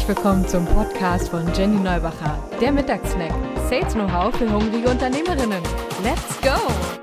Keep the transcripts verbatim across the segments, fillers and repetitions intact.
willkommen zum Podcast von Jenny Neubacher, der Mittagssnack. Sales Know-how für hungrige Unternehmerinnen. Let's go!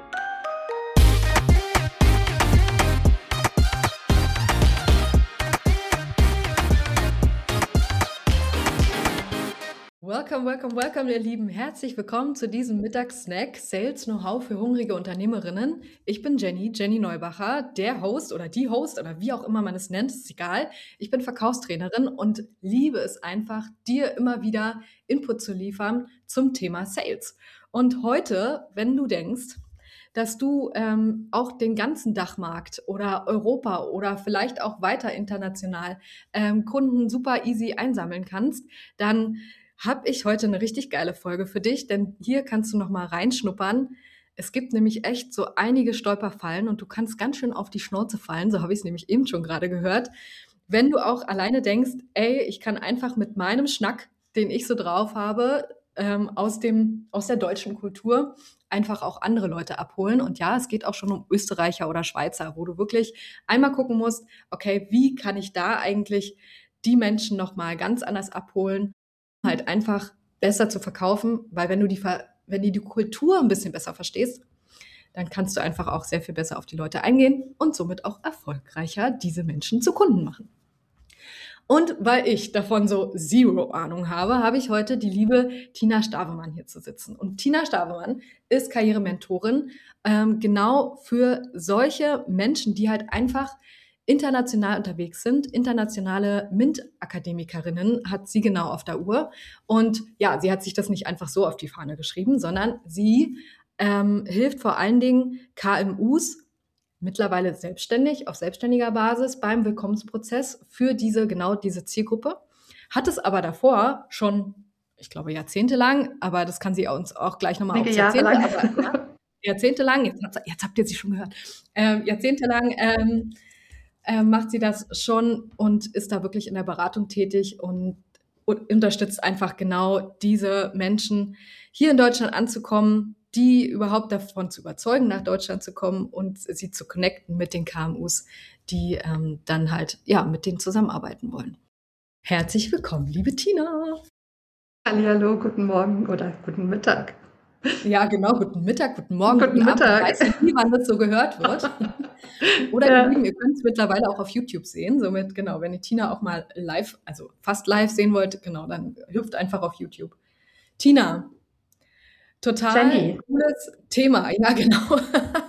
Welcome, welcome, welcome, ihr Lieben. Herzlich willkommen zu diesem Mittagssnack Sales Know-how für hungrige Unternehmerinnen. Ich bin Jenny, Jenny Neubacher, der Host oder die Host oder wie auch immer man es nennt, ist egal. Ich bin Verkaufstrainerin und liebe es einfach, dir immer wieder Input zu liefern zum Thema Sales. Und heute, wenn du denkst, dass du ähm, auch den ganzen Dachmarkt oder Europa oder vielleicht auch weiter international ähm, Kunden super easy einsammeln kannst, dann habe ich heute eine richtig geile Folge für dich, denn hier kannst du noch mal reinschnuppern. Es gibt nämlich echt so einige Stolperfallen und du kannst ganz schön auf die Schnauze fallen, so habe ich es nämlich eben schon gerade gehört, wenn du auch alleine denkst, ey, ich kann einfach mit meinem Schnack, den ich so drauf habe, ähm, aus dem, aus der deutschen Kultur einfach auch andere Leute abholen. Und ja, es geht auch schon um Österreicher oder Schweizer, wo du wirklich einmal gucken musst, okay, wie kann ich da eigentlich die Menschen noch mal ganz anders abholen, halt einfach besser zu verkaufen, weil wenn du die, wenn du die Kultur ein bisschen besser verstehst, dann kannst du einfach auch sehr viel besser auf die Leute eingehen und somit auch erfolgreicher diese Menschen zu Kunden machen. Und weil ich davon so zero Ahnung habe, habe ich heute die liebe Tina Stavemann hier zu sitzen. Und Tina Stavemann ist Karrierementorin, ähm, genau für solche Menschen, die halt einfach international unterwegs sind. Internationale MINT-Akademikerinnen hat sie genau auf der Uhr. Und ja, sie hat sich das nicht einfach so auf die Fahne geschrieben, sondern sie ähm, hilft vor allen Dingen K M Us, mittlerweile selbstständig, auf selbstständiger Basis beim Willkommensprozess für diese, genau diese Zielgruppe. Hat es aber davor schon, ich glaube, jahrzehntelang, aber das kann sie uns auch gleich nochmal Einige aufs Jahre Jahrzehnte, lang. aber ja, jahrzehntelang, jetzt, hat, jetzt habt ihr sie schon gehört, ähm, jahrzehntelang ähm, äh, macht sie das schon und ist da wirklich in der Beratung tätig und, und unterstützt einfach genau diese Menschen, hier in Deutschland anzukommen, die überhaupt davon zu überzeugen, nach Deutschland zu kommen und sie zu connecten mit den K M Us, die ähm, dann halt ja mit denen zusammenarbeiten wollen. Herzlich willkommen, liebe Tina. Hallihallo, guten Morgen oder guten Mittag. Ja, genau, guten Mittag, guten Morgen, Guten guten Abend. Ich Mittag. weiß nicht, wie wann das so gehört wird. Oder Ja. ihr Lieben, ihr könnt es mittlerweile auch auf YouTube sehen. Somit, genau, wenn ihr Tina auch mal live, also fast live sehen wollt, genau, dann hüpft einfach auf YouTube. Tina, total Jenny. cooles Thema. Ja, genau.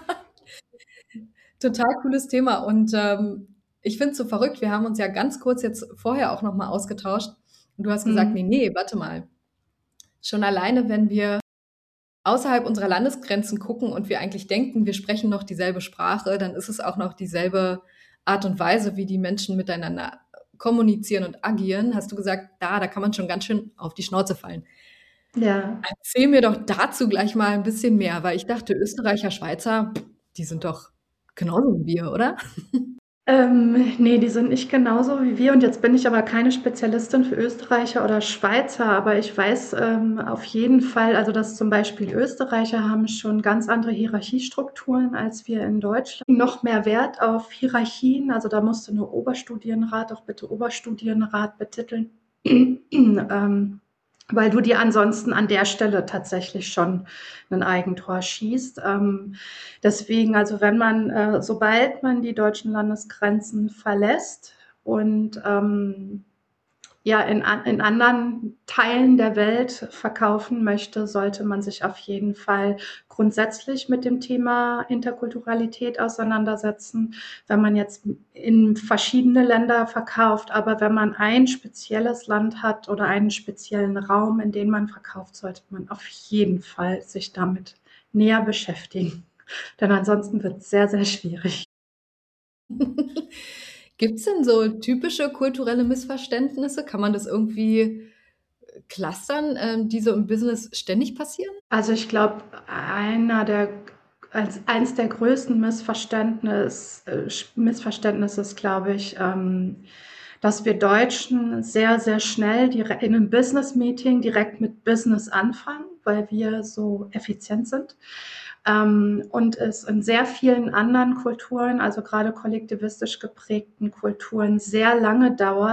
Total cooles Thema. Und ähm, ich finde es so verrückt. Wir haben uns ja ganz kurz jetzt vorher auch nochmal ausgetauscht. Und du hast gesagt, nee, Hm. nee, warte mal. Schon alleine, wenn wir außerhalb unserer Landesgrenzen gucken und wir eigentlich denken, wir sprechen noch dieselbe Sprache, dann ist es auch noch dieselbe Art und Weise, wie die Menschen miteinander kommunizieren und agieren. Hast du gesagt, da, da kann man schon ganz schön auf die Schnauze fallen. Ja. Erzähl mir doch dazu gleich mal ein bisschen mehr, weil ich dachte, Österreicher, Schweizer, die sind doch genauso wie wir, oder? Ähm, nee, die sind nicht genauso wie wir. Und jetzt bin ich aber keine Spezialistin für Österreicher oder Schweizer, aber ich weiß ähm, auf jeden Fall, also dass zum Beispiel Österreicher haben schon ganz andere Hierarchiestrukturen als wir in Deutschland. Noch mehr Wert auf Hierarchien, also da musst du nur Oberstudienrat, auch bitte Oberstudienrat betiteln. ähm, weil du dir ansonsten an der Stelle tatsächlich schon ein Eigentor schießt. Ähm, deswegen, also wenn man, äh, sobald man die deutschen Landesgrenzen verlässt und ähm, ja in, in anderen Teilen der Welt verkaufen möchte, sollte man sich auf jeden Fall grundsätzlich mit dem Thema Interkulturalität auseinandersetzen. Wenn man jetzt in verschiedene Länder verkauft, aber wenn man ein spezielles Land hat oder einen speziellen Raum, in den man verkauft, sollte man auf jeden Fall sich damit näher beschäftigen. Denn ansonsten wird es sehr, sehr schwierig. Gibt es denn so typische kulturelle Missverständnisse? Kann man das irgendwie clustern, ähm, die so im Business ständig passieren? Also ich glaube, einer der als eins der größten Missverständnis, äh, Missverständnisse ist, glaube ich, ähm, dass wir Deutschen sehr, sehr schnell direkt in einem Business-Meeting direkt mit Business anfangen, weil wir so effizient sind. Ähm, und es in sehr vielen anderen Kulturen, also gerade kollektivistisch geprägten Kulturen, sehr lange dauert,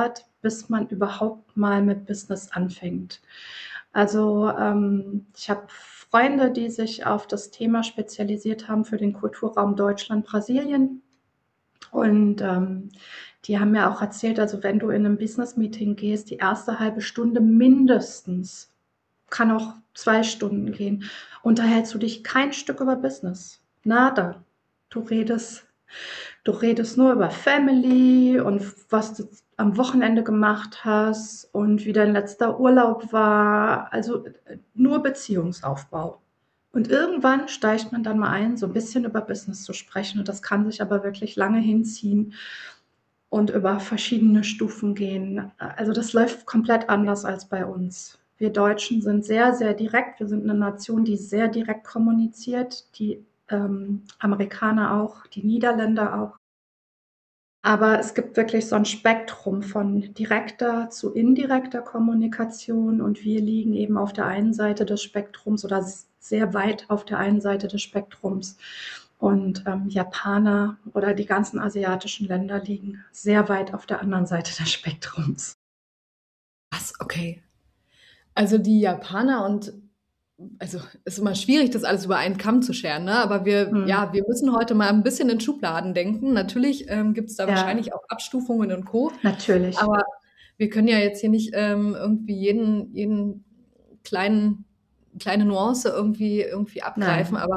bis man überhaupt mal mit Business anfängt. Also ähm, ich habe Freunde, die sich auf das Thema spezialisiert haben für den Kulturraum Deutschland, Brasilien. Und ähm, die haben mir auch erzählt, also wenn du in einem Business-Meeting gehst, die erste halbe Stunde mindestens, kann auch zwei Stunden gehen, unterhältst du dich kein Stück über Business. Nada. Du redest, du redest nur über Family und was du am Wochenende gemacht hast und wie dein letzter Urlaub war. Also äh, nur Beziehungsaufbau. Und irgendwann steigt man dann mal ein, so ein bisschen über Business zu sprechen. Und das kann sich aber wirklich lange hinziehen und über verschiedene Stufen gehen. Also das läuft komplett anders als bei uns. Wir Deutschen sind sehr, sehr direkt. Wir sind eine Nation, die sehr direkt kommuniziert. Die ähm, Amerikaner auch, die Niederländer auch. Aber es gibt wirklich so ein Spektrum von direkter zu indirekter Kommunikation und wir liegen eben auf der einen Seite des Spektrums oder sehr weit auf der einen Seite des Spektrums. Und ähm, Japaner oder die ganzen asiatischen Länder liegen sehr weit auf der anderen Seite des Spektrums. Was? Okay. Also die Japaner und also ist immer schwierig, das alles über einen Kamm zu scheren, ne? Aber wir, Hm. ja, wir müssen heute mal ein bisschen in Schubladen denken. Natürlich ähm, gibt es da Ja, wahrscheinlich auch Abstufungen und Co. natürlich. Aber wir können ja jetzt hier nicht ähm, irgendwie jeden, jeden kleinen, kleine Nuance irgendwie, irgendwie abgreifen. Nein. Aber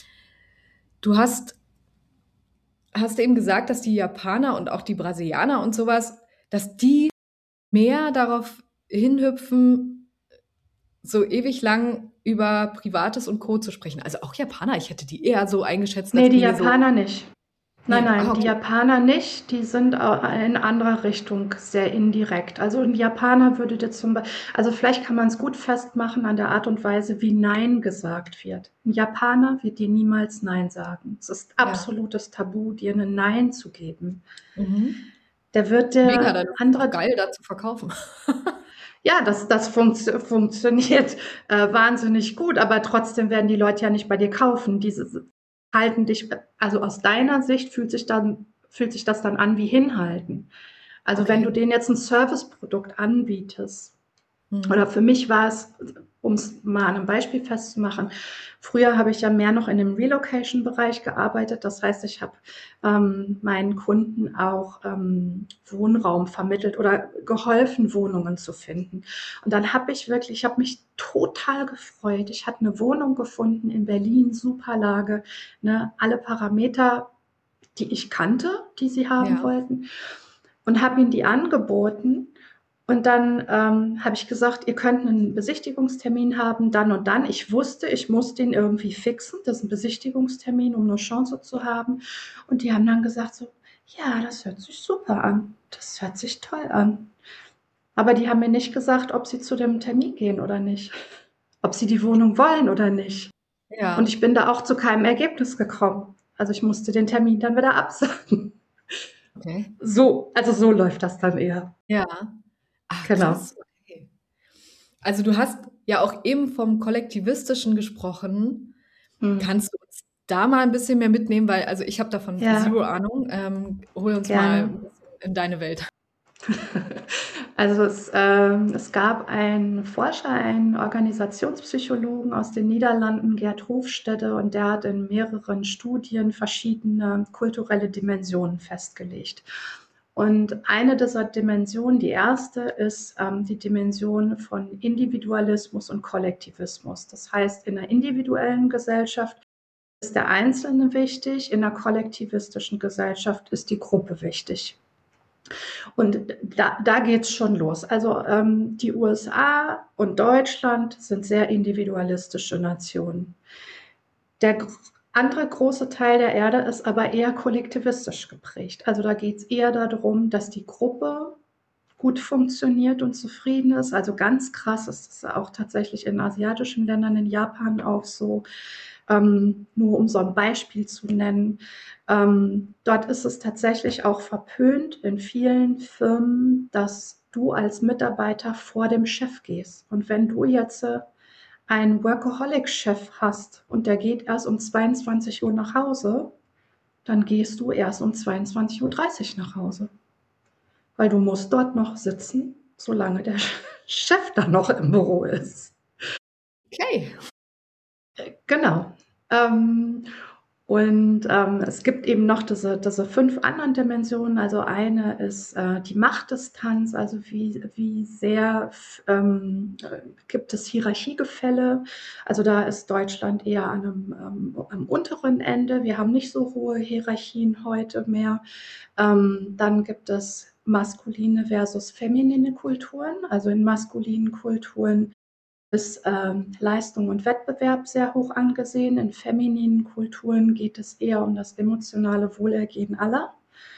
du hast, hast eben gesagt, dass die Japaner und auch die Brasilianer und sowas, dass die mehr darauf hinhüpfen, so ewig lang über Privates und Co. zu sprechen. Also auch Japaner, ich hätte die eher so eingeschätzt, Nee, als die wenn die so. Japaner nicht. Nein, Nee, ah, nein, die okay. Japaner nicht. Die sind au- in anderer Richtung sehr indirekt. Also ein Japaner würde dir zum Beispiel, also vielleicht kann man es gut festmachen an der Art und Weise, wie Nein gesagt wird. Ein Japaner wird dir niemals Nein sagen. Es ist Ja. absolutes Tabu, dir ein Nein zu geben. Mhm. Der wird Mega, dir dann ist es doch andere, geil, da zu verkaufen. ja, das, das funktio- funktioniert äh, wahnsinnig gut, aber trotzdem werden die Leute ja nicht bei dir kaufen. Diese halten dich, also aus deiner Sicht fühlt sich dann, fühlt sich das dann an wie hinhalten. Also wenn du Okay. denen jetzt ein Serviceprodukt anbietest, oder Mhm. für mich war es, um es mal an einem Beispiel festzumachen, früher habe ich ja mehr noch in dem Relocation-Bereich gearbeitet. Das heißt, ich habe ähm, meinen Kunden auch ähm, Wohnraum vermittelt oder geholfen, Wohnungen zu finden. Und dann habe ich wirklich, ich habe mich total gefreut. Ich hatte eine Wohnung gefunden in Berlin, super Lage, ne, alle Parameter, die ich kannte, die sie haben Ja. wollten, und habe ihnen die angeboten. Und dann ähm, habe ich gesagt, ihr könnt einen Besichtigungstermin haben, dann und dann. Ich wusste, ich muss den irgendwie fixen. Das ist ein Besichtigungstermin, um eine Chance zu haben. Und die haben dann gesagt so, ja, das hört sich super an. Das hört sich toll an. Aber die haben mir nicht gesagt, ob sie zu dem Termin gehen oder nicht. Ob sie die Wohnung wollen oder nicht. Und Ja. ich bin da auch zu keinem Ergebnis gekommen. Also ich musste den Termin dann wieder absagen. Okay. So, also so läuft das dann eher. Ja. Ach, Genau. krass. Okay. Also du hast ja auch eben vom Kollektivistischen gesprochen. Hm. Kannst du uns da mal ein bisschen mehr mitnehmen? Weil, also ich habe davon Ja, zero Ahnung. Ähm, hol uns mal gerne. ein bisschen in deine Welt. Also es, ähm, es gab einen Forscher, einen Organisationspsychologen aus den Niederlanden, Gerd Hofstede, und der hat in mehreren Studien verschiedene kulturelle Dimensionen festgelegt. Und eine dieser Dimensionen, die erste, ist ähm, die Dimension von Individualismus und Kollektivismus. Das heißt, in einer individuellen Gesellschaft ist der Einzelne wichtig, in einer kollektivistischen Gesellschaft ist die Gruppe wichtig. Und da, da geht es schon los. Also ähm, die U S A und Deutschland sind sehr individualistische Nationen. Der andere große Teil der Erde ist aber eher kollektivistisch geprägt. Also da geht es eher darum, dass die Gruppe gut funktioniert und zufrieden ist. Also ganz krass ist es auch tatsächlich in asiatischen Ländern, in Japan auch so. Ähm, nur um so ein Beispiel zu nennen. Ähm, dort ist es tatsächlich auch verpönt in vielen Firmen, dass du als Mitarbeiter vor dem Chef gehst. Und wenn du jetzt äh, einen Workaholic-Chef hast und der geht erst um zweiundzwanzig Uhr nach Hause, dann gehst du erst um zweiundzwanzig Uhr dreißig nach Hause. weil du musst dort noch sitzen, solange der Chef da noch im Büro ist. Okay. Genau. Ähm, und ähm, es gibt eben noch diese, diese fünf anderen Dimensionen. Also eine ist äh, die Machtdistanz, also wie, wie sehr ähm, gibt es Hierarchiegefälle. Also da ist Deutschland eher an einem, ähm, am unteren Ende. Wir haben nicht so hohe Hierarchien heute mehr. Ähm, dann gibt es maskuline versus feminine Kulturen. Also in maskulinen Kulturen ist ähm, Leistung und Wettbewerb sehr hoch angesehen. In femininen Kulturen geht es eher um das emotionale Wohlergehen aller.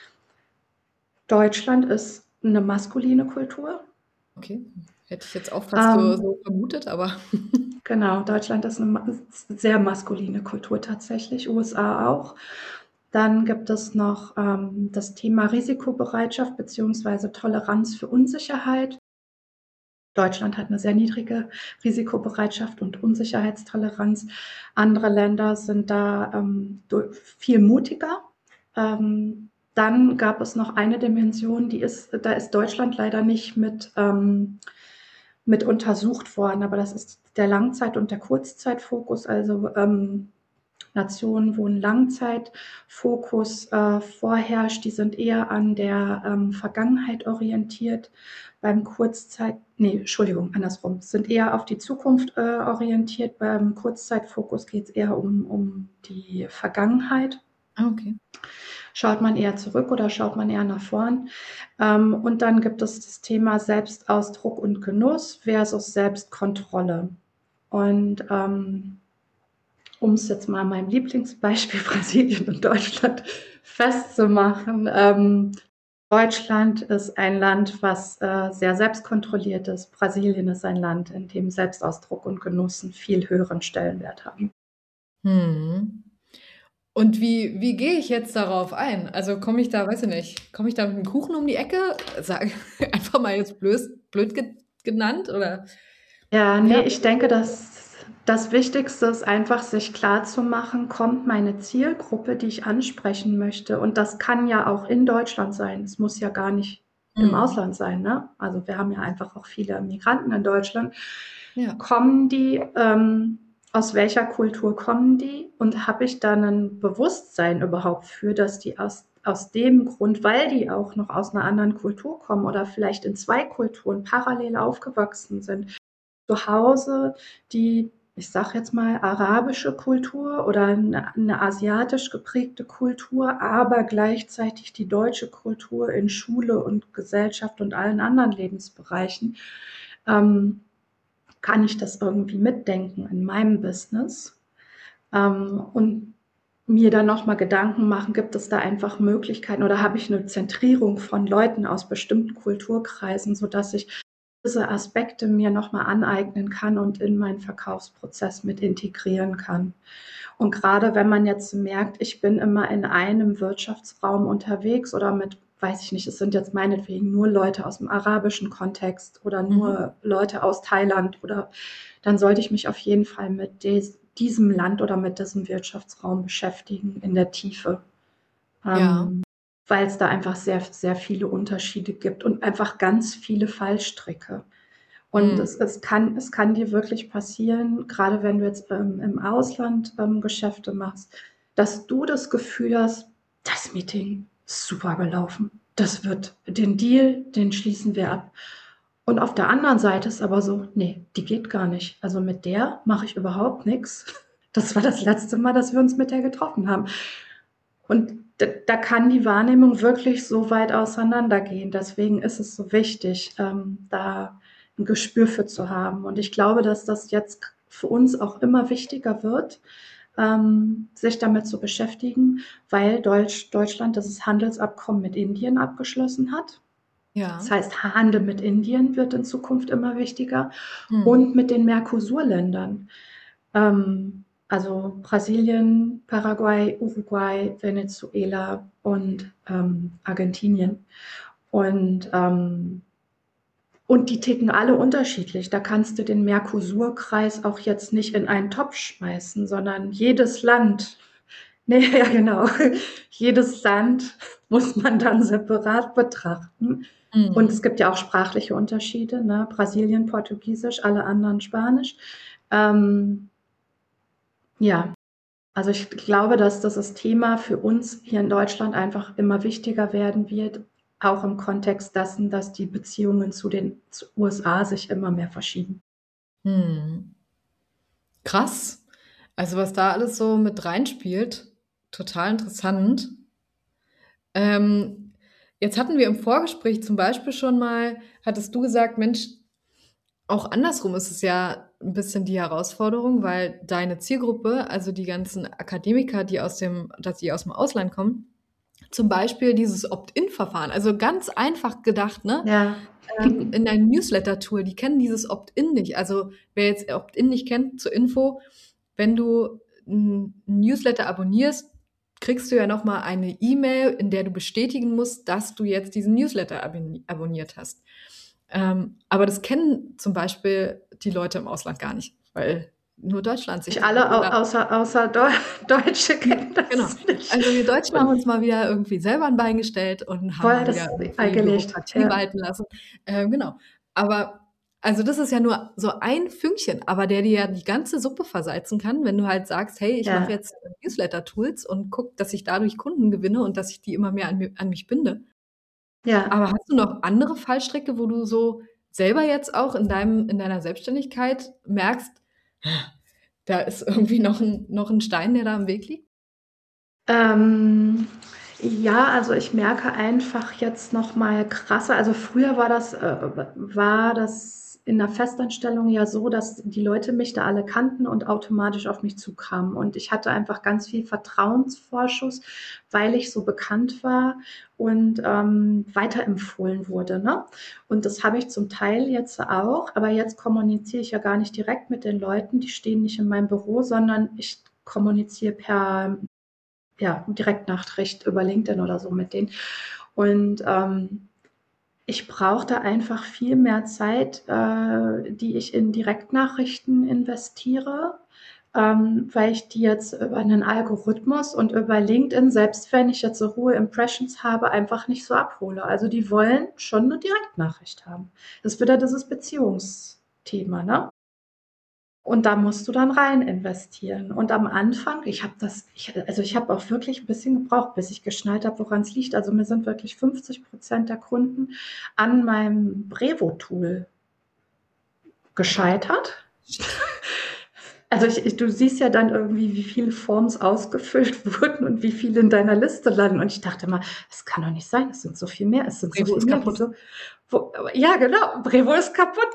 Deutschland ist eine maskuline Kultur. Okay. Hätte ich jetzt auch fast so, Ähm, so vermutet, aber genau, Deutschland ist eine sehr maskuline Kultur tatsächlich, U S A auch. Dann gibt es noch ähm, das Thema Risikobereitschaft bzw. Toleranz für Unsicherheit. Deutschland hat eine sehr niedrige Risikobereitschaft und Unsicherheitstoleranz. Andere Länder sind da ähm, viel mutiger. Ähm, dann gab es noch eine Dimension, die ist, da ist Deutschland leider nicht mit, ähm, mit untersucht worden, aber das ist der Langzeit- und der Kurzzeitfokus. Also ähm, Nationen, wo ein Langzeitfokus äh, vorherrscht, die sind eher an der ähm, Vergangenheit orientiert. Beim Kurzzeit, nee, Entschuldigung, andersrum, sind eher auf die Zukunft äh, orientiert. Beim Kurzzeitfokus geht es eher um, um die Vergangenheit. ah, okay. Schaut man eher zurück oder schaut man eher nach vorn? Ähm, und dann gibt es das Thema Selbstausdruck und Genuss versus Selbstkontrolle. Und ähm, um es jetzt mal an meinem Lieblingsbeispiel Brasilien und Deutschland festzumachen. Ähm, Deutschland ist ein Land, was äh, sehr selbstkontrolliert ist. Brasilien ist ein Land, in dem Selbstausdruck und Genuss einen viel höheren Stellenwert haben. Hm. Und wie, wie gehe ich jetzt darauf ein? Also komme ich da, weiß ich nicht, komme ich da mit einem Kuchen um die Ecke? Sag, einfach mal jetzt blöd, blöd ge genannt oder Ja, ja. nee, ich denke, dass das Wichtigste ist einfach, sich klarzumachen, kommt meine Zielgruppe, die ich ansprechen möchte. Und das kann ja auch in Deutschland sein. Es muss ja gar nicht im Hm. Ausland sein. Ne? Also wir haben ja einfach auch viele Migranten in Deutschland. Ja. Kommen die, ähm, aus welcher Kultur kommen die? Und habe ich dann ein Bewusstsein überhaupt für, dass die aus, aus dem Grund, weil die auch noch aus einer anderen Kultur kommen oder vielleicht in zwei Kulturen parallel aufgewachsen sind, zu Hause die, ich sage jetzt mal, arabische Kultur oder eine, eine asiatisch geprägte Kultur, aber gleichzeitig die deutsche Kultur in Schule und Gesellschaft und allen anderen Lebensbereichen, ähm, kann ich das irgendwie mitdenken in meinem Business ähm, und mir dann nochmal Gedanken machen, gibt es da einfach Möglichkeiten oder habe ich eine Zentrierung von Leuten aus bestimmten Kulturkreisen, sodass ich diese Aspekte mir nochmal aneignen kann und in meinen Verkaufsprozess mit integrieren kann. Und gerade wenn man jetzt merkt, ich bin immer in einem Wirtschaftsraum unterwegs oder mit, weiß ich nicht, es sind jetzt meinetwegen nur Leute aus dem arabischen Kontext oder Mhm. nur Leute aus Thailand oder dann sollte ich mich auf jeden Fall mit des, diesem Land oder mit diesem Wirtschaftsraum beschäftigen in der Tiefe. Ja. Ähm, weil es da einfach sehr, sehr viele Unterschiede gibt und einfach ganz viele Fallstricke. Und Hm. es, es, kann, es kann dir wirklich passieren, gerade wenn du jetzt ähm, im Ausland ähm, Geschäfte machst, dass du das Gefühl hast, das Meeting ist super gelaufen. Das wird, den Deal, den schließen wir ab. Und auf der anderen Seite ist aber so, nee, die geht gar nicht. Also mit der mache ich überhaupt nichts. Das war das letzte Mal, dass wir uns mit der getroffen haben. Und da, da kann die Wahrnehmung wirklich so weit auseinandergehen. Deswegen ist es so wichtig, ähm, da ein Gespür für zu haben. Und ich glaube, dass das jetzt für uns auch immer wichtiger wird, ähm, sich damit zu beschäftigen, weil Deutsch, Deutschland das Handelsabkommen mit Indien abgeschlossen hat. Das Ja. heißt, Handel mit Indien wird in Zukunft immer wichtiger Hm. und mit den Mercosur-Ländern. Ähm, also Brasilien, Paraguay, Uruguay, Venezuela und ähm, Argentinien. Und, ähm, und die ticken alle unterschiedlich. Da kannst du den Mercosur-Kreis auch jetzt nicht in einen Topf schmeißen, sondern jedes Land, nee, ja genau, jedes Land muss man dann separat betrachten. Und es Mhm. gibt ja auch sprachliche Unterschiede, ne? Brasilien Portugiesisch, alle anderen Spanisch. Ähm, ja, also ich glaube, dass das Thema für uns hier in Deutschland einfach immer wichtiger werden wird, auch im Kontext dessen, dass die Beziehungen zu den zu U S A sich immer mehr verschieben. Mhm. Krass. Also was da alles so mit reinspielt, total interessant. Ähm, jetzt hatten wir im Vorgespräch zum Beispiel schon mal, hattest du gesagt, Mensch, auch andersrum ist es ja ein bisschen die Herausforderung, weil deine Zielgruppe, also die ganzen Akademiker, die aus dem, dass die aus dem Ausland kommen, zum Beispiel dieses Opt-in-Verfahren, also ganz einfach gedacht, ne? Ja. Ähm, in deinem Newsletter-Tool, die kennen dieses Opt-in nicht. Also wer jetzt Opt-in nicht kennt, zur Info, wenn du ein Newsletter abonnierst, kriegst du ja nochmal eine E-Mail, in der du bestätigen musst, dass du jetzt diesen Newsletter abon abonniert hast. Ähm, aber das kennen zum Beispiel die Leute im Ausland gar nicht, weil nur Deutschland sich Nicht da alle, oder au außer außer Deu Deutsche kennen genau. das nicht. Also wir Deutschen haben Und uns mal wieder irgendwie selber ein Bein gestellt und haben voll mal das wieder irgendwie eingelegt, Bürokratie ja. walten lassen. Ähm, genau. Aber also das ist ja nur so ein Fünkchen, aber der dir ja die ganze Suppe versalzen kann, wenn du halt sagst: „Hey, ich mache Ja. jetzt Newsletter-Tools und gucke, dass ich dadurch Kunden gewinne und dass ich die immer mehr an mi an mich binde.“ Ja. Aber hast du noch andere Fallstricke, wo du so selber jetzt auch in deinem in deiner Selbstständigkeit merkst, da ist irgendwie noch 'n noch 'n Stein, der da im Weg liegt? Ähm, ja, also ich merke einfach jetzt noch mal krasser, also früher war das äh, war das in der Festanstellung ja so, dass die Leute mich da alle kannten und automatisch auf mich zukamen. Und ich hatte einfach ganz viel Vertrauensvorschuss, weil ich so bekannt war und ähm, weiterempfohlen wurde, ne? Und das habe ich zum Teil jetzt auch, aber jetzt kommuniziere ich ja gar nicht direkt mit den Leuten, die stehen nicht in meinem Büro, sondern ich kommuniziere per ja, Direktnachricht über LinkedIn oder so mit denen. Und ähm, ich brauchte einfach viel mehr Zeit, äh, die ich in Direktnachrichten investiere, ähm, weil ich die jetzt über einen Algorithmus und über LinkedIn, selbst wenn ich jetzt so hohe Impressions habe, einfach nicht so abhole. Also die wollen schon eine Direktnachricht haben. Das ist wieder dieses Beziehungsthema, ne? Und da musst du dann rein investieren. Und am Anfang, ich habe das, ich, also ich habe auch wirklich ein bisschen gebraucht, bis ich geschnallt habe, woran es liegt. Also mir sind wirklich fünfzig Prozent der Kunden an meinem Brevo-Tool Boah. gescheitert. Also ich, ich, du siehst ja dann irgendwie, wie viele Forms ausgefüllt wurden und wie viele in deiner Liste landen. Und ich dachte mal, es kann doch nicht sein, es sind so viel mehr, es sind so Brevo viel ist mehr. kaputt. Wieso? Wo, ja, genau, Brevo ist kaputt.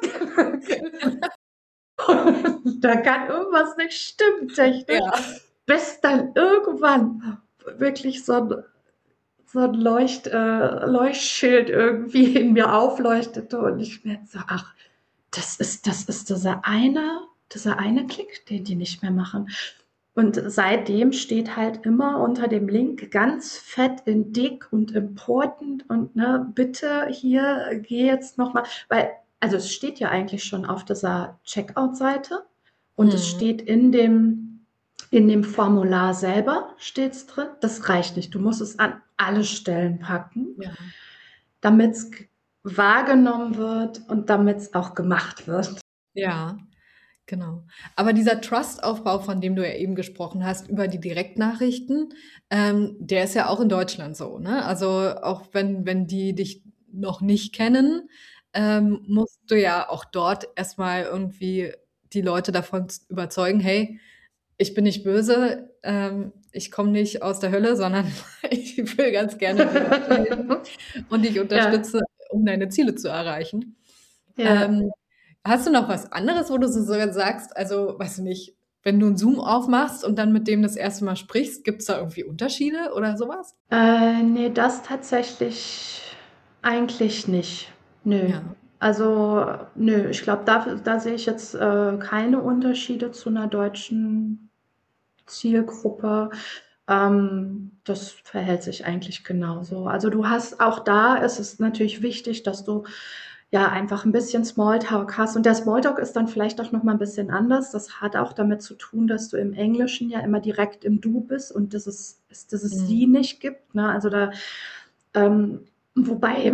Da kann irgendwas nicht stimmen technisch, Ja. bis dann irgendwann wirklich so 'n so 'n Leucht äh, Leuchtschild irgendwie in mir aufleuchtete und ich mir so: „Ach, das ist das ist dieser eine dieser eine Klick, den die nicht mehr machen.“ Und seitdem steht halt immer unter dem Link ganz fett in dick und important und, ne, bitte hier, geh jetzt noch mal, weil, also es steht ja eigentlich schon auf dieser Checkout-Seite und es Mhm. steht in dem in dem Formular selber steht's drin. Das reicht nicht. Du musst es an alle Stellen packen, Ja. damit's g wahrgenommen wird und damit's auch gemacht wird. Ja, genau. Aber dieser Trust-Aufbau, von dem du ja eben gesprochen hast, über die Direktnachrichten, ähm, der ist ja auch in Deutschland so, ne? Also, auch wenn wenn die dich noch nicht kennen, ähm, musst du ja auch dort erst mal irgendwie die Leute davon z überzeugen: „Hey, ich bin nicht böse, ähm, ich komme nicht aus der Hölle, sondern ich will ganz gerne dir weiterhelfen und dich Ja, unterstütze, um deine Ziele zu erreichen.“ ja. Ähm, hast du noch was anderes, wo du so so sagst, also, weiß ich nicht, wenn du 'n Zoom aufmachst und dann mit dem das erste Mal sprichst, gibt's da irgendwie Unterschiede oder so was? Äh, ne, das tatsächlich eigentlich nicht. Nö. Ja. Also, nö, ich glaube, da da sehe ich jetzt, äh, keine Unterschiede zu 'ner deutschen Zielgruppe. Ähm, das verhält sich eigentlich genauso. Also, du hast auch da ist es natürlich wichtig, dass du, ja, einfach 'n bisschen Smalltalk hast und der Smalltalk ist dann vielleicht auch noch mal 'n bisschen anders. Das hat auch damit zu tun, dass du im Englischen ja immer direkt im Du bist und dieses es dieses Mhm. Sie nicht gibt, ne? Also, da ähm, wobei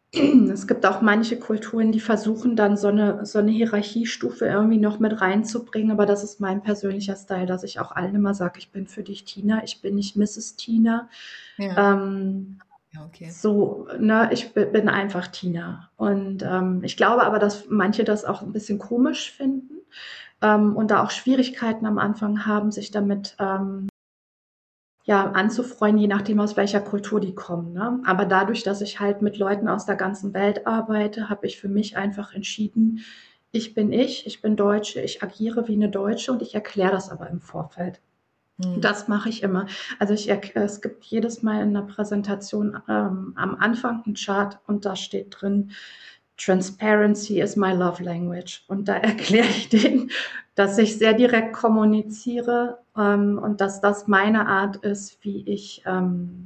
Es gibt auch manche Kulturen, die versuchen dann so eine, so eine Hierarchiestufe irgendwie noch mit reinzubringen, aber das ist mein persönlicher Style, dass ich auch allen immer sage, ich bin für dich Tina, ich bin nicht Misses Tina. Ja, Ähm, ja, okay. so, ne, ich bi- bin einfach Tina. Und ähm, ich glaube aber, dass manche das auch ein bisschen komisch finden ähm, und da auch Schwierigkeiten am Anfang haben, sich damit ähm, ja, anzufreuen, je nachdem, aus welcher Kultur die kommen. Ne? Aber dadurch, dass ich halt mit Leuten aus der ganzen Welt arbeite, habe ich für mich einfach entschieden, ich bin ich, ich bin Deutsche, ich agiere wie eine Deutsche und ich erkläre das aber im Vorfeld. Hm. Das mache ich immer. Also ich, es gibt jedes Mal in der Präsentation ähm, am Anfang einen Chart und da steht drin, Transparency is my love language. Und da erkläre ich denen, dass ich sehr direkt kommuniziere ähm, und dass das meine Art ist, wie ich ähm,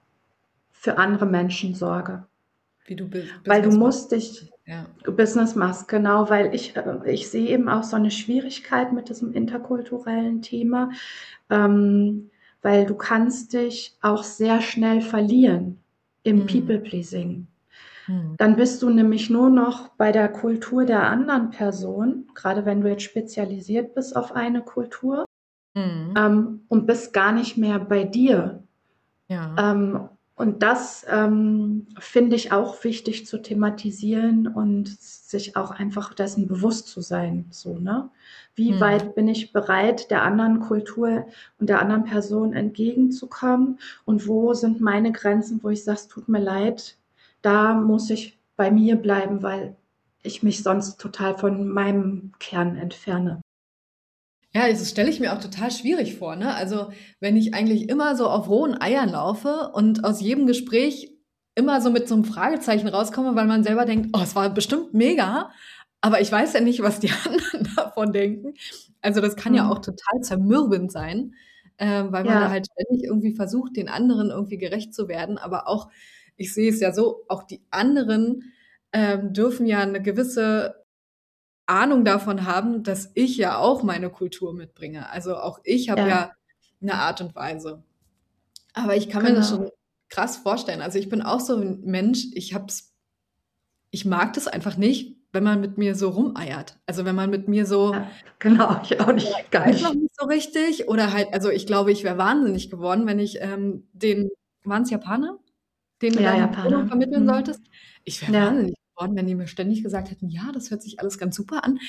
für andere Menschen sorge. Wie du Bu- Weil du Business machst. musst dich Ja. Business machst, genau, weil ich, äh, ich sehe eben auch so eine Schwierigkeit mit diesem interkulturellen Thema, ähm, weil du kannst dich auch sehr schnell verlieren im Hm. People-Pleasing. Hm. Dann bist du nämlich nur noch bei der Kultur der anderen Person, gerade wenn du jetzt spezialisiert bist auf eine Kultur, Hm. ähm, und bist gar nicht mehr bei dir. Ja. Ähm, und das ähm, finde ich auch wichtig zu thematisieren und sich auch einfach dessen bewusst zu sein. So, ne? Wie Hm. weit bin ich bereit, der anderen Kultur und der anderen Person entgegenzukommen? Und wo sind meine Grenzen, wo ich sage, es tut mir leid, da muss ich bei mir bleiben, weil ich mich sonst total von meinem Kern entferne. Ja, das stelle ich mir auch total schwierig vor, ne? Also, wenn ich eigentlich immer so auf rohen Eiern laufe und aus jedem Gespräch immer so mit so einem Fragezeichen rauskomme, weil man selber denkt: „Oh, es war bestimmt mega“, aber ich weiß ja nicht, was die anderen davon denken. Also, das kann ja auch Hm. total zermürbend sein, ähm, weil man da Ja, halt ständig irgendwie versucht, den anderen irgendwie gerecht zu werden. Aber auch ich sehe es ja so, auch die anderen, ähm, dürfen ja eine gewisse Ahnung davon haben, dass ich ja auch meine Kultur mitbringe. Also auch ich habe ja, ja eine Art und Weise. Aber ich kann mir das genau. schon krass vorstellen. Also ich bin auch so ein Mensch, ich hab's, ich mag das einfach nicht, wenn man mit mir so rumeiert. Also wenn man mit mir so, Ja, genau, ich auch ja, nicht, ich gar weiß noch nicht. nicht so richtig oder halt, also ich glaube, ich wäre wahnsinnig geworden, wenn ich ähm, den, waren es Japaner, denen du Ja, deine Wohnung Japaner. vermitteln Mhm. solltest? Ich wäre Ja. wahnsinnig geworden, wenn die mir ständig gesagt hätten, ja, das hört sich alles ganz super an.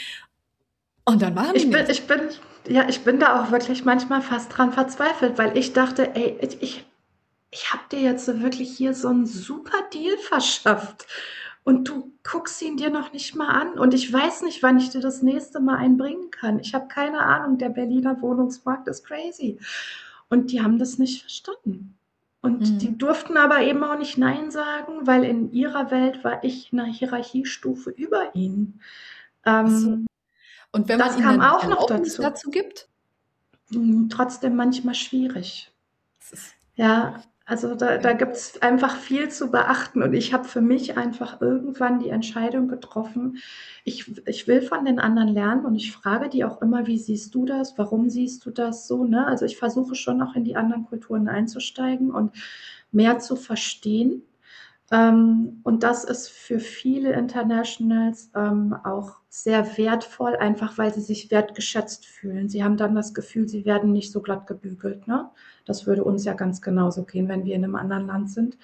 Und dann machen die Ich bin nichts. ich bin ja, ich bin da auch wirklich manchmal fast dran verzweifelt, weil ich dachte: „Ey, ich ich habe dir jetzt so wirklich hier so 'n super Deal verschafft und du guckst ihn dir noch nicht mal an und ich weiß nicht, wann ich dir das nächste Mal einen bringen kann. Ich habe keine Ahnung, der Berliner Wohnungsmarkt ist crazy.“ Und die haben das nicht verstanden. Und die Mhm. durften aber eben auch nicht nein sagen, weil in ihrer Welt war ich 'ne Hierarchiestufe über ihnen. Ach so. Ähm, Und wenn man das ihnen kam dann die auch noch Erlaubnis dazu. dazu gibt? Hm, trotzdem manchmal schwierig. Das ist Ja, also da ja. da gibt's einfach viel zu beachten und ich habe für mich einfach irgendwann die Entscheidung getroffen, ich ich will von den anderen lernen und ich frage die auch immer: „Wie siehst du das? Warum siehst du das so?“, ne? Also, ich versuche schon auch in die anderen Kulturen einzusteigen und mehr zu verstehen. Ähm, und das ist für viele Internationals, ähm, auch sehr wertvoll, einfach weil sie sich wertgeschätzt fühlen. Sie haben dann das Gefühl, sie werden nicht so glatt gebügelt, ne? Das würde uns ja ganz genauso gehen, wenn wir in einem anderen Land sind.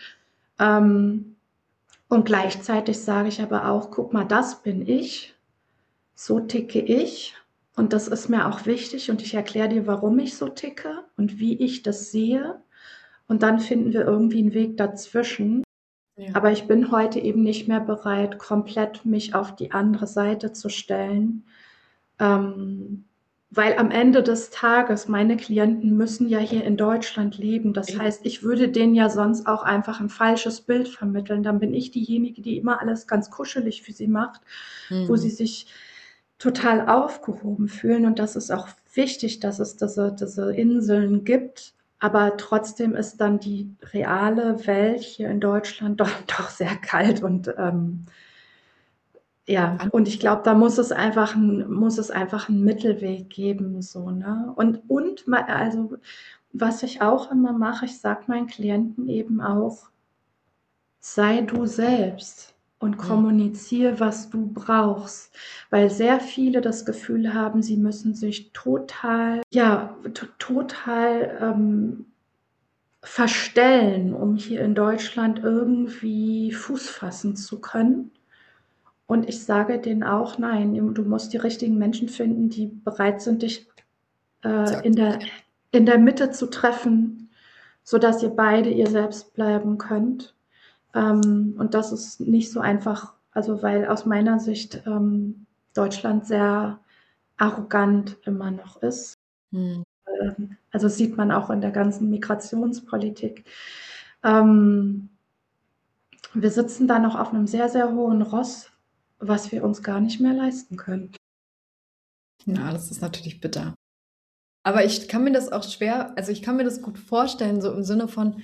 Ähm, und gleichzeitig sage ich aber auch: „Guck mal, das bin ich, so ticke ich und das ist mir auch wichtig und ich erkläre dir, warum ich so ticke und wie ich das sehe und dann finden wir irgendwie einen Weg dazwischen.“ Ja. Aber ich bin heute eben nicht mehr bereit, komplett mich auf die andere Seite zu stellen, ähm, weil am Ende des Tages meine Klienten müssen ja hier in Deutschland leben. Das Eben. heißt, ich würde denen ja sonst auch einfach ein falsches Bild vermitteln. Dann bin ich diejenige, die immer alles ganz kuschelig für sie macht, wo Mhm. sie sich total aufgehoben fühlen. Und das ist auch wichtig, dass es diese, diese Inseln gibt. Aber trotzdem ist dann die reale Welt hier in Deutschland doch, doch sehr kalt und ähm, ja, und ich glaube, da muss es einfach 'n muss es einfach 'n Mittelweg geben, so, ne? Und und ma also, was ich auch immer mache, ich sage meinen Klienten eben auch: „Sei du selbst.“ und Mhm. kommuniziere, was du brauchst. Weil sehr viele das Gefühl haben, sie müssen sich total, ja, to total, ähm, verstellen, um hier in Deutschland irgendwie Fuß fassen zu können. Und ich sage denen auch: „Nein, du musst die richtigen Menschen finden, die bereit sind, dich, Zu äh, in der akzeptieren. in der Mitte zu treffen, sodass ihr beide ihr selbst bleiben könnt." Ähm, und das ist nicht so einfach, also weil aus meiner Sicht ähm, Deutschland sehr arrogant immer noch ist. Mhm. Ähm, also das sieht man auch in der ganzen Migrationspolitik. Ähm, wir sitzen da noch auf einem sehr, sehr hohen Ross, was wir uns gar nicht mehr leisten können. Ja, das ist natürlich bitter. Aber ich kann mir das auch schwer, also ich kann mir das gut vorstellen, so im Sinne von,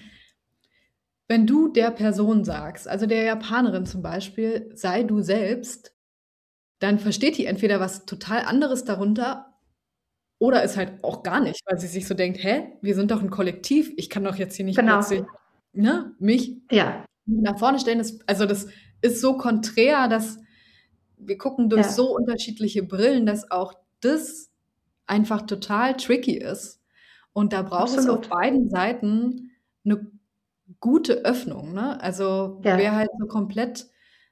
wenn du der Person sagst, also der Japanerin zum Beispiel, sei du selbst, dann versteht die entweder was total anderes darunter oder ist halt auch gar nicht, weil sie sich so denkt, hä, wir sind doch ein Kollektiv, ich kann doch jetzt hier nicht Genau, plötzlich, ne, mich ja, nach vorne stellen. Das, also das ist so konträr, dass wir gucken durch ja, so unterschiedliche Brillen, dass auch das einfach total tricky ist. Und da braucht es auf absolut. beiden Seiten eine gute Öffnung, ne? Also, wer Ja, halt so komplett,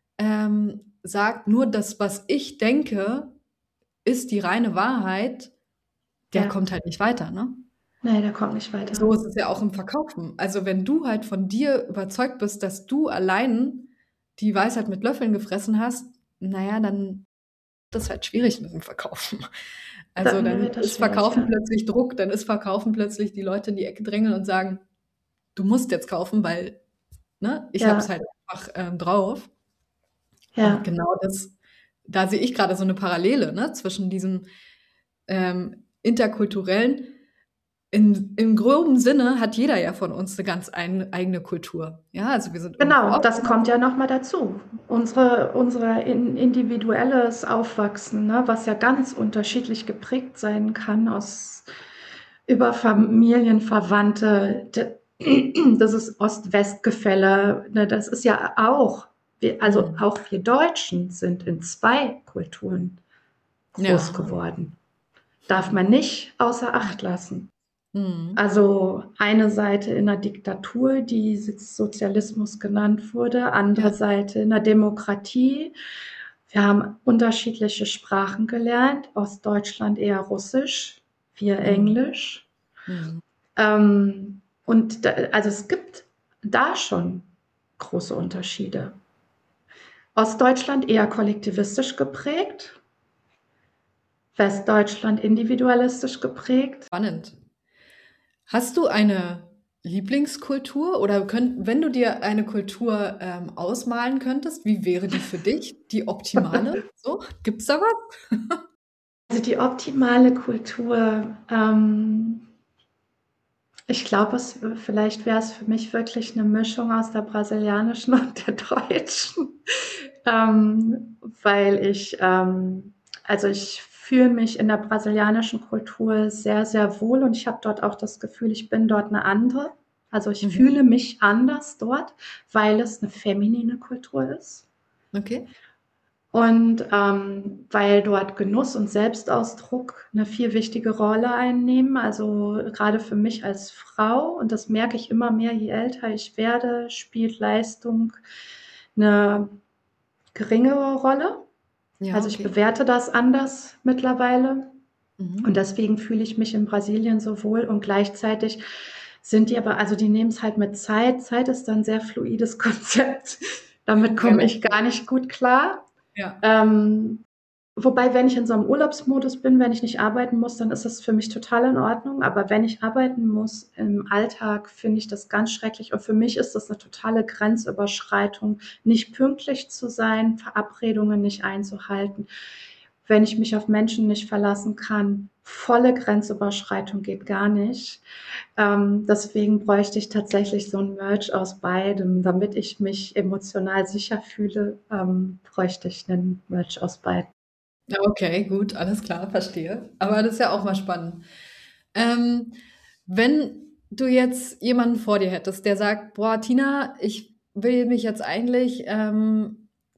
ähm, sagt: „Nur das, was ich denke, ist die reine Wahrheit“, der ja. kommt halt nicht weiter, ne? Ne, der kommt nicht Und weiter. so ist es ja auch im Verkaufen. Also, wenn du halt von dir überzeugt bist, dass du allein die Weisheit mit Löffeln gefressen hast, na ja, dann das ist halt schwierig mit dem Verkaufen. Also, Dann dann wird das ist schwierig, Verkaufen ja. plötzlich Druck, dann ist Verkaufen plötzlich die Leute in die Ecke drängeln und sagen: „Du musst jetzt kaufen, weil, ne, ich habe es Ja, halt einfach, ähm, drauf.“ Und ja, genau das, da sehe ich gerade so eine Parallele, ne, zwischen diesem, ähm, interkulturellen, in im groben Sinne hat jeder ja von uns eine ganz ein eigene Kultur. Ja, also, wir sind irgendwo genau, das kommt aufgewachsen. ja noch mal dazu. Unsere unser in individuelles Aufwachsen, ne, was ja ganz unterschiedlich geprägt sein kann aus über Familienverwandte, d das ist Ost-West-Gefälle, ne, das ist ja auch wir, also Mhm. auch wir Deutschen sind in zwei Kulturen groß Ja. geworden. Darf man nicht außer Ja. Acht lassen. Mhm. Also eine Seite in der Diktatur, die Sozialismus genannt wurde, andere Ja. Seite in der Demokratie. Wir haben unterschiedliche Sprachen gelernt, Ostdeutschland eher Russisch, wir Mhm. Englisch. Mhm. Ähm, und da, also es gibt da schon große Unterschiede. Ostdeutschland eher kollektivistisch geprägt, Westdeutschland individualistisch geprägt. Spannend. Hast du eine Lieblingskultur oder könnt, wenn du dir eine Kultur ähm, ausmalen könntest, wie wäre die für dich, die optimale? So, gibt's da was? Also die optimale Kultur, ähm, ich glaube, es, vielleicht wäre es für mich wirklich eine Mischung aus der brasilianischen und der deutschen, ähm, weil ich, ähm, also ich fühle mich in der brasilianischen Kultur sehr, sehr wohl und ich habe dort auch das Gefühl, ich bin dort eine andere. Also ich Mhm. fühle mich anders dort, weil es eine feminine Kultur ist. Okay. Und ähm, weil dort Genuss und Selbstausdruck eine viel wichtige Rolle einnehmen, also gerade für mich als Frau, und das merke ich immer mehr, je älter ich werde, spielt Leistung eine geringere Rolle. Ja, Also ich okay. bewerte das anders mittlerweile und Mhm. deswegen fühle ich mich in Brasilien so wohl und gleichzeitig sind die aber, also die nehmen es halt mit Zeit. Zeit ist dann ein sehr fluides Konzept. Damit komme ich Relativ. gar nicht gut klar. Ja. Ähm, Wobei, wenn ich in so einem Urlaubsmodus bin, wenn ich nicht arbeiten muss, dann ist das für mich total in Ordnung. Aber wenn ich arbeiten muss im Alltag, finde ich das ganz schrecklich. Und für mich ist das eine totale Grenzüberschreitung, nicht pünktlich zu sein, Verabredungen nicht einzuhalten, wenn ich mich auf Menschen nicht verlassen kann. Volle Grenzüberschreitung geht gar nicht. Ähm, deswegen bräuchte ich tatsächlich so ein Merge aus beidem. Damit ich mich emotional sicher fühle, ähm, bräuchte ich einen Merge aus beidem. Ja, okay, gut, alles klar, verstehe. Aber das ist ja auch mal spannend. Ähm, wenn du jetzt jemanden vor dir hättest, der sagt, boah, Tina, ich will mich jetzt eigentlich ähm,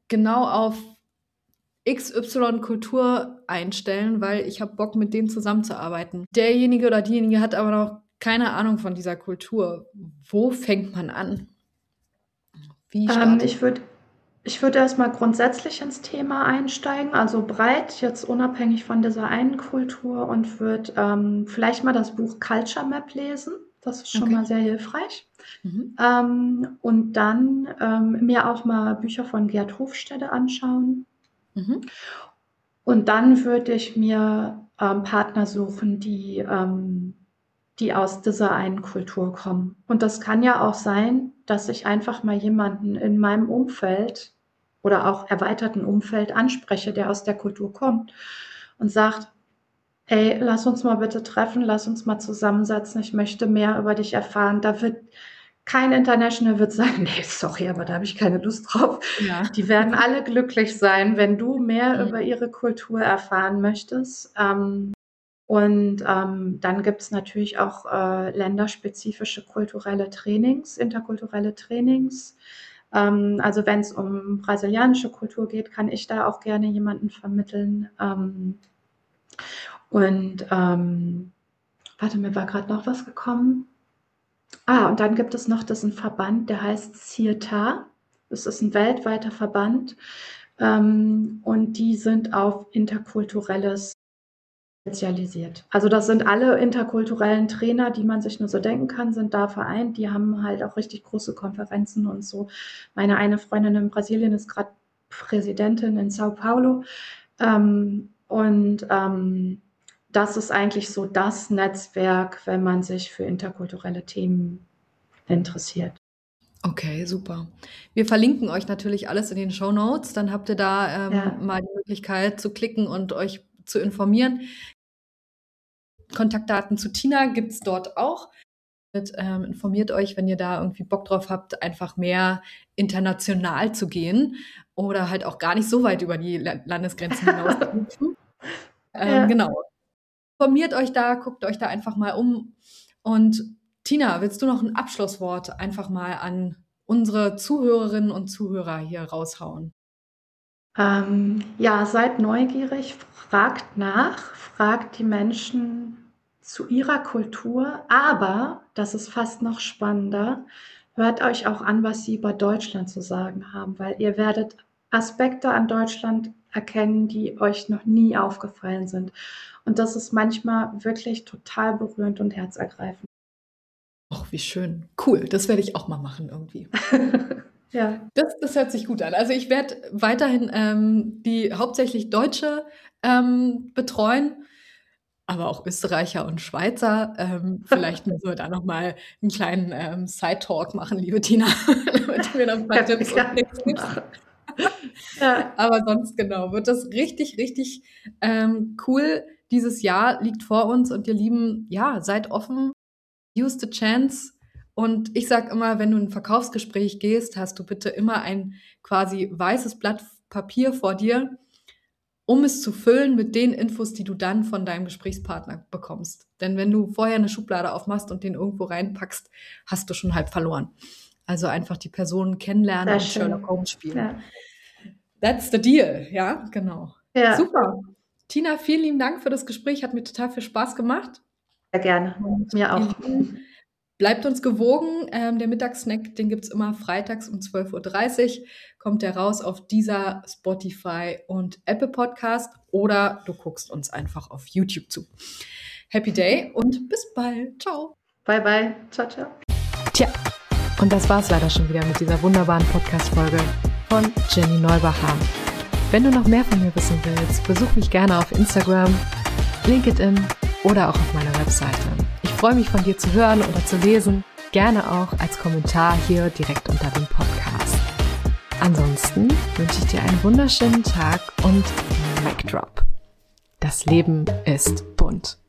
genau auf X Y-Kultur einstellen, weil ich habe Bock, mit denen zusammenzuarbeiten. Derjenige oder diejenige hat aber noch keine Ahnung von dieser Kultur. Wo fängt man an? Wie Ähm, startet ich würde ich würd erstmal grundsätzlich ins Thema einsteigen, also breit, jetzt unabhängig von dieser einen Kultur und würde ähm, vielleicht mal das Buch Culture Map lesen. Das ist schon Okay. mal sehr hilfreich. Mhm. Ähm, und dann ähm, mir auch mal Bücher von Gerd Hofstede anschauen. Mhm. Und dann würde ich mir ähm, Partner suchen, die, ähm, die aus dieser einen Kultur kommen. Und das kann ja auch sein, dass ich einfach mal jemanden in meinem Umfeld oder auch erweiterten Umfeld anspreche, der aus der Kultur kommt und sagt, hey, lass uns mal bitte treffen, lass uns mal zusammensetzen, ich möchte mehr über dich erfahren. Da wird kein International wird sagen, nee, sorry, aber da habe ich keine Lust drauf. Ja. Die werden alle glücklich sein, wenn du mehr Mhm. über ihre Kultur erfahren möchtest. Ähm, und ähm, dann gibt es natürlich auch äh, länderspezifische kulturelle Trainings, interkulturelle Trainings. Ähm, also wenn es um brasilianische Kultur geht, kann ich da auch gerne jemanden vermitteln. Ähm, und ähm, warte, mir war gerade noch was gekommen. Ah, und dann gibt es noch diesen Verband, der heißt C I E T A. Das ist ein weltweiter Verband. Ähm, und die sind auf Interkulturelles spezialisiert. Also das sind alle interkulturellen Trainer, die man sich nur so denken kann, sind da vereint. Die haben halt auch richtig große Konferenzen und so. Meine eine Freundin in Brasilien ist gerade Präsidentin in Sao Paulo. Ähm, und ähm, das ist eigentlich so das Netzwerk, wenn man sich für interkulturelle Themen interessiert. Okay, super. Wir verlinken euch natürlich alles in den Shownotes. Dann habt ihr da ähm, Ja. mal die Möglichkeit zu klicken und euch zu informieren. Kontaktdaten zu Tina gibt es dort auch. Mit, ähm, informiert euch, wenn ihr da irgendwie Bock drauf habt, einfach mehr international zu gehen oder halt auch gar nicht so weit über die La- Landesgrenzen hinaus zu hüpfen. Ähm, Ja. Genau. Informiert euch da, guckt euch da einfach mal um. Und Tina, willst du noch ein Abschlusswort einfach mal an unsere Zuhörerinnen und Zuhörer hier raushauen? Ähm, ja, seid neugierig, fragt nach, fragt die Menschen zu ihrer Kultur, aber, das ist fast noch spannender, hört euch auch an, was sie über Deutschland zu sagen haben, weil ihr werdet Aspekte an Deutschland erkennen, die euch noch nie aufgefallen sind. Und das ist manchmal wirklich total berührend und herzergreifend. Ach, wie schön. Cool, das werde ich auch mal machen irgendwie. Ja. Das, das hört sich gut an. Also ich werde weiterhin ähm, die hauptsächlich Deutsche ähm, betreuen, aber auch Österreicher und Schweizer. Ähm, vielleicht müssen wir da nochmal einen kleinen ähm, Side-Talk machen, liebe Tina, damit du mir noch ein paar Tipps und Tricks gibst. Ja. Aber sonst genau, wird das richtig, richtig ähm, cool. Dieses Jahr liegt vor uns und ihr Lieben, ja, seid offen, use the chance. Und ich sage immer, wenn du in ein Verkaufsgespräch gehst, hast du bitte immer ein quasi weißes Blatt Papier vor dir, um es zu füllen mit den Infos, die du dann von deinem Gesprächspartner bekommst. Denn wenn du vorher eine Schublade aufmachst und den irgendwo reinpackst, hast du schon halb verloren. Also einfach die Person kennenlernen Sehr und schön. Sherlock Holmes spielen. Ja. That's the deal, ja, genau. Ja. Super. Tina, vielen lieben Dank für das Gespräch. Hat mir total viel Spaß gemacht. Sehr gerne. Und Mir auch. ihr Lieben, bleibt uns gewogen. Ähm, der Mittagssnack, den gibt es immer freitags um zwölf Uhr dreißig. Kommt der raus auf dieser Spotify und Apple Podcast oder du guckst uns einfach auf YouTube zu. Happy Day und bis bald. Ciao. Bye, bye. Ciao, ciao. Tja, und das war's leider schon wieder mit dieser wunderbaren Podcast-Folge von Jenny Neubacher. Wenn du noch mehr von mir wissen willst, besuch mich gerne auf Instagram, LinkedIn oder auch auf meiner Webseite. Ich freue mich, von dir zu hören oder zu lesen, gerne auch als Kommentar hier direkt unter dem Podcast. Ansonsten wünsche ich dir einen wunderschönen Tag und Mic Drop. Das Leben ist bunt.